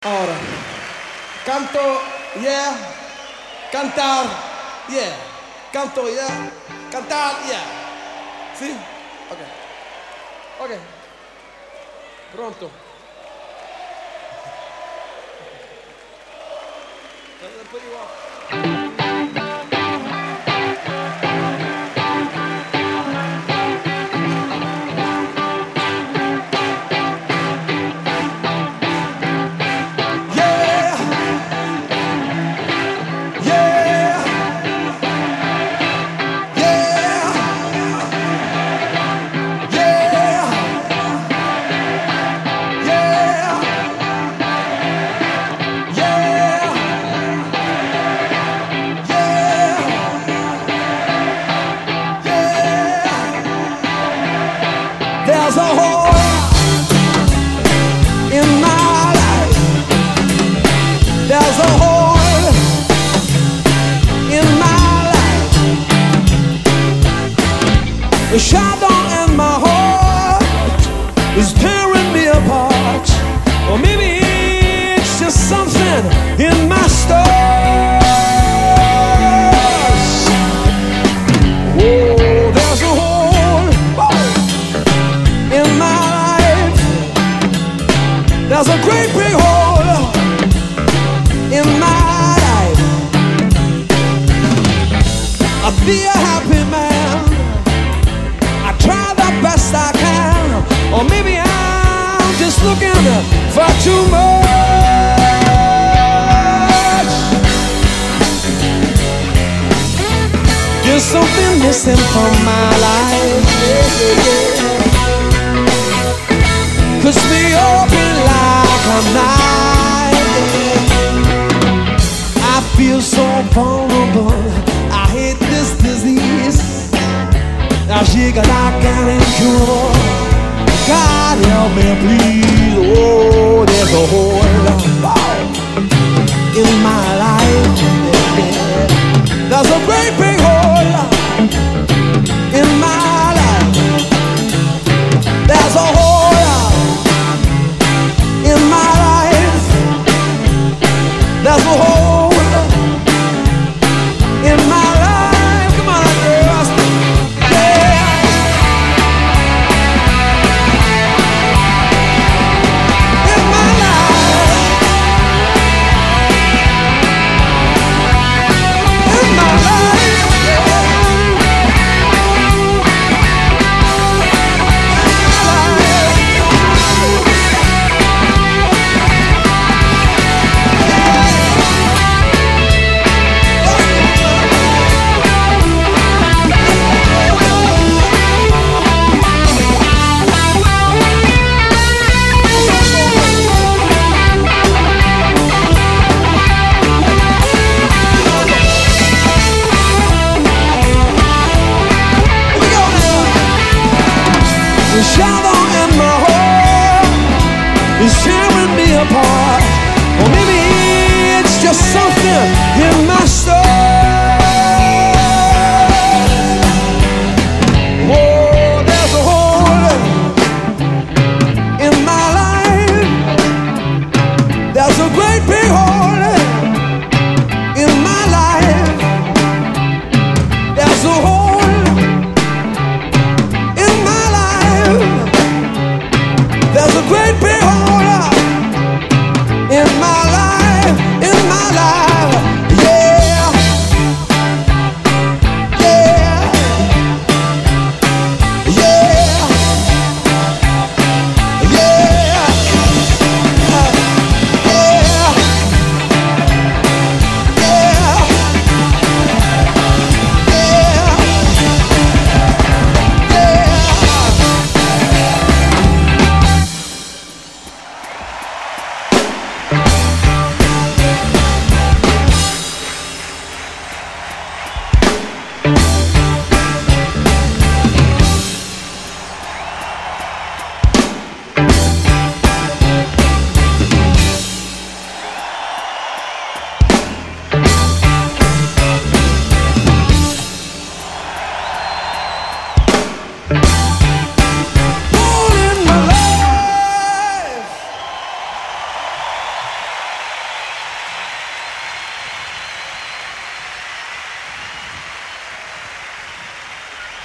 Ahora, canto, yeah, cantar, yeah, canto, yeah, cantar, yeah. ¿Sí? Ok. Ok. Pronto. Después igual. There's a hole in my life. There's a hole in my life. The shadow in my heart is tearing me apart. Or maybe it's just something in my stars. Oh, there's a hole in my life. There's a great big hole in my life. I'll be a happy man. I try the best I can. Or maybe I'm just looking for too much. There's something missing from my life. Puts me open like a knife. I feel so vulnerable. I hate this disease. I shake like an incurable. God help me please. Oh, there's a hole in my life. There's a great big hole in my life. There's a hole in my life. There's a hole in my life. Come on, girls. Yeah. In my life. In my life. The shadow in my heart is tearing me apart. Or maybe it's just something in my soul. Oh, there's a hole in my life. There's a